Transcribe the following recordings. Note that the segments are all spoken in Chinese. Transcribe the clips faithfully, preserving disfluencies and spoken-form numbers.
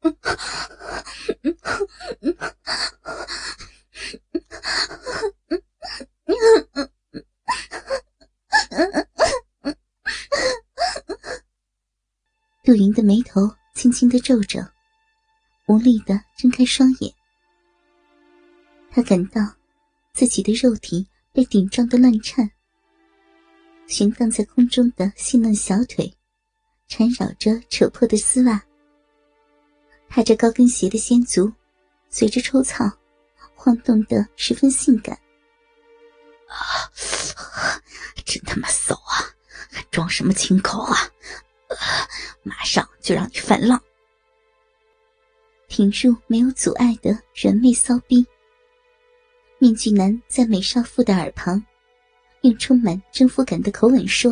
杜云的眉头轻轻地皱着，无力地睁开双眼。他感到自己的肉体被顶撞得乱颤，悬荡在空中的细嫩小腿缠绕着扯破的丝袜，踏着高跟鞋的仙足随着抽草晃动得十分性感。 啊，真他妈骚啊，还装什么清口啊，呃、马上就让你泛浪。 挺入没有阻碍的软妹骚逼，面具男在美少妇的耳旁用充满征服感的口吻说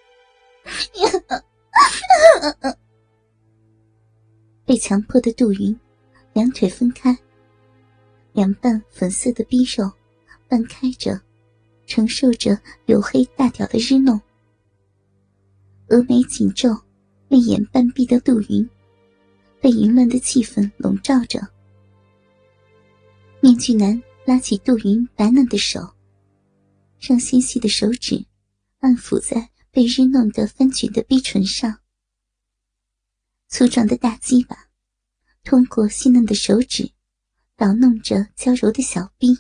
被强迫的杜云两腿分开，两瓣粉色的逼肉半开着，承受着黝黑大屌的日弄。峨眉紧皱泪眼半闭的杜云被淫乱的气氛笼罩着。面具男拉起杜云白嫩的手，让纤细的手指按抚在被日弄得翻卷的逼唇上。粗壮的大鸡巴通过细嫩的手指捣弄着娇柔的小逼。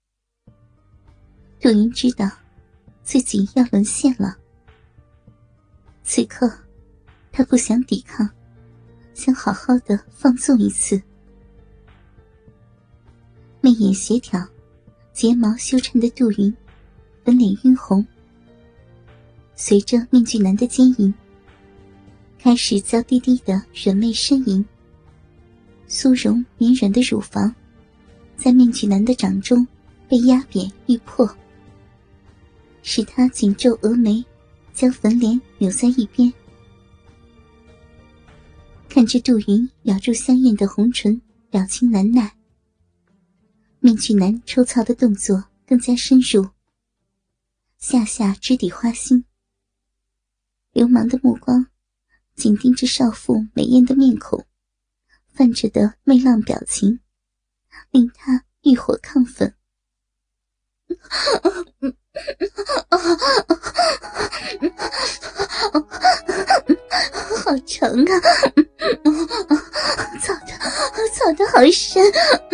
杜云知道自己要沦陷了，此刻他不想抵抗，想好好的放纵一次。媚眼协调，睫毛修衬的杜云粉脸晕红，随着面具男的奸淫开始娇滴滴的软媚呻吟。酥蓉绵软的乳房在面具男的掌中被压扁欲破，使他紧皱峨眉，将粉脸扭在一边。看着杜云咬住香艳的红唇，表情难耐，面具男抽操的动作更加深入，下下直抵花心。流氓的目光紧盯着少妇美艳的面孔，泛着的媚浪表情令他欲火亢奋。好长啊，操得操得好深。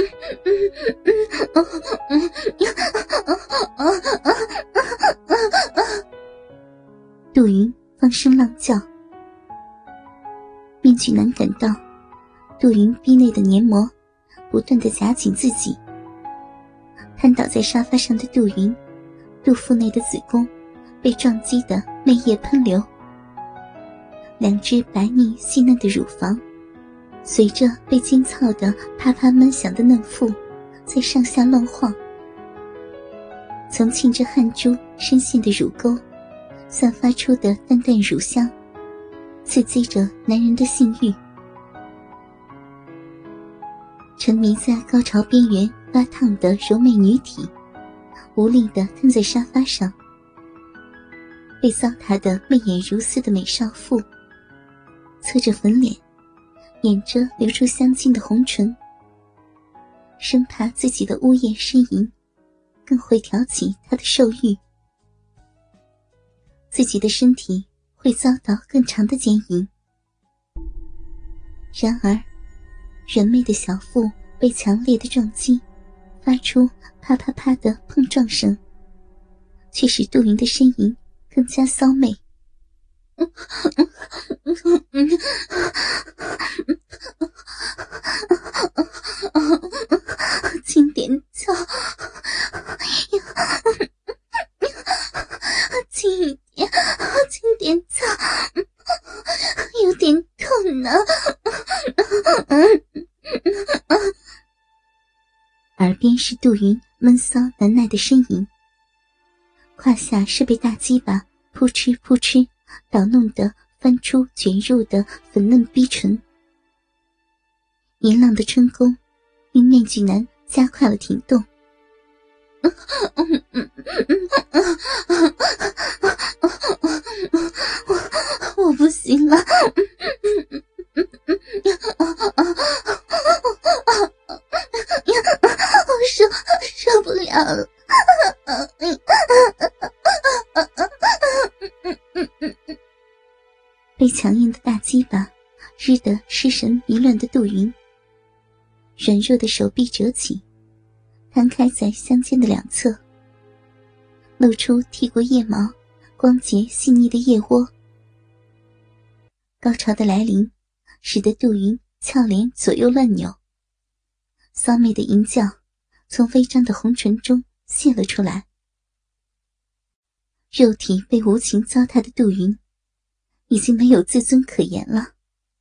杜云放声浪叫。面具男感到杜云逼内的黏膜不断地夹紧自己，瘫倒在沙发上的杜云肚腹内的子宫被撞击得媚液喷流，两只白腻细嫩的乳房随着被尖操的啪啪闷响的嫩腹在上下乱晃，从沁着汗珠深陷的乳沟散发出的淡淡乳香刺激着男人的性欲。沉迷在高潮边缘发烫的柔美女体无力地瘫在沙发上，被糟蹋得媚眼如丝的美少妇侧着粉脸，掩着流出香精的红唇，生怕自己的呜咽呻吟更会挑起她的兽欲，自己的身体会遭到更长的奸淫。然而人媚的小腹被强烈的撞击发出啪啪啪的碰撞声，却使杜云的呻吟更加骚媚。轻点操，轻一点，轻点操，有点痛呢。耳边是杜云闷骚难耐的呻吟，胯下是被大鸡巴扑哧扑哧捣弄得翻出卷入的粉嫩逼唇。淫浪的春宫令面具男加快了停动。我我不行了， 强硬的大鸡巴日得失神迷乱的杜云，软弱的手臂折起，摊开在香肩的两侧，露出剔过腋毛光洁细腻的腋窝。高潮的来临使得杜云俏脸左右乱扭，骚媚的淫叫从微张的红唇中泄了出来。肉体被无情糟蹋的杜云已经没有自尊可言了。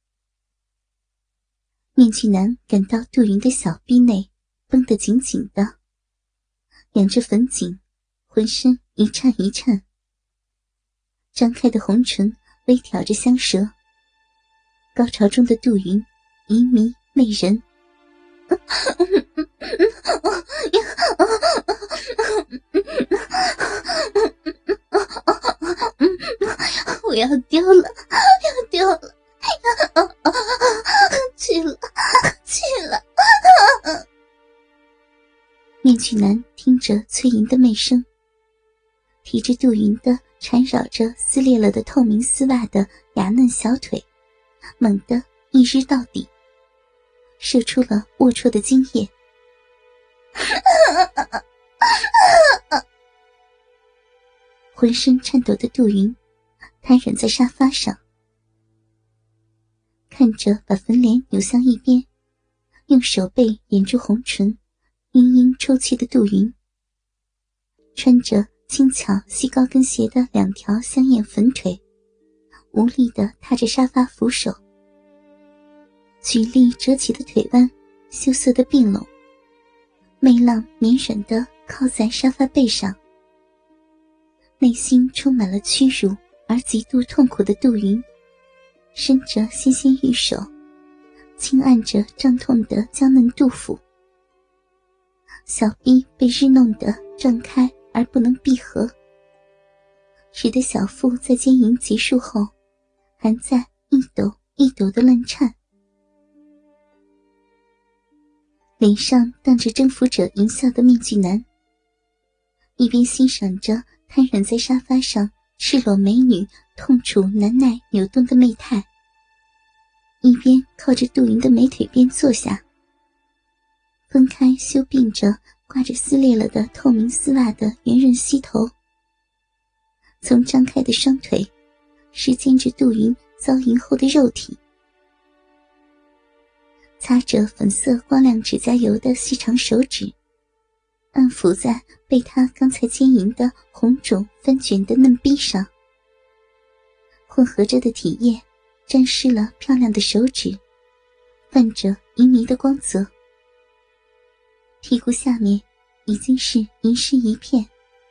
面具男感到杜云的小臂内绷得紧紧的，仰着粉颈，浑身一颤一颤，张开的红唇微挑着香舌。高潮中的杜云淫靡媚人，我要丢了，要丢了，去了，去了。面具男听着催淫的媚声，提着杜云的缠绕着撕裂了的透明丝袜的雅嫩小腿，猛地一日到底，射出了龌龊的精液。浑身颤抖的杜云瘫软在沙发上，看着把粉脸扭向一边，用手背掩住红唇嘤嘤抽泣的杜云，穿着轻巧细高跟鞋的两条香艳粉腿无力地踏着沙发扶手，举力折起的腿弯羞涩的并拢，媚浪绵软地靠在沙发背上。内心充满了屈辱而极度痛苦的杜云伸着纤纤玉手轻按着胀痛的娇嫩肚腹，小臂被日弄得胀开而不能闭合，使得小腹在奸淫结束后还在一抖一抖的乱颤。脸上荡着征服者淫笑的面具男，一边欣赏着瘫软在沙发上赤裸美女痛楚难耐扭动的媚态，一边靠着杜云的美腿边坐下，分开修并着挂着撕裂了的透明丝袜的圆润膝头，从张开的双腿拾肩着杜云遭淫后的肉体，擦着粉色光亮指甲油的细长手指按抚在被他刚才奸淫的红肿翻卷的嫩逼上，混合着的体液沾湿了漂亮的手指，泛着淫迷的光泽。屁股下面已经是银湿一片，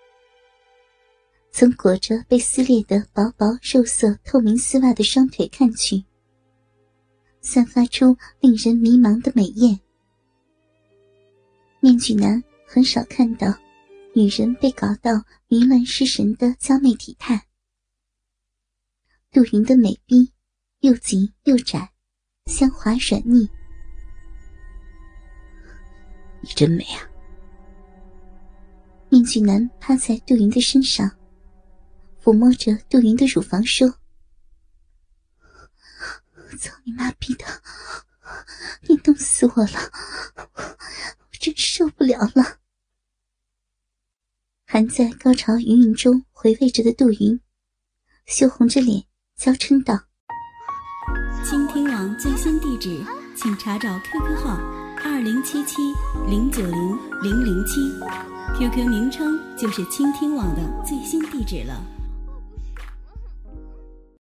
从裹着被撕裂的薄薄肉色透明丝袜的双腿看去，散发出令人迷茫的美艳。面具男很少看到女人被搞到迷乱失神的娇媚体态。杜云的美臂又紧又窄，香滑软腻。 你真美啊！ 面具男趴在杜云的身上，抚摸着杜云的乳房说：操你妈逼的，你弄死我了，我真受不了了。还在高潮云云中回味着的杜云羞红着脸娇嗔道： 倾听网最新地址请查找 Q Q 号二零七七零九零零零七 ，Q Q 名称就是倾听网的最新地址了。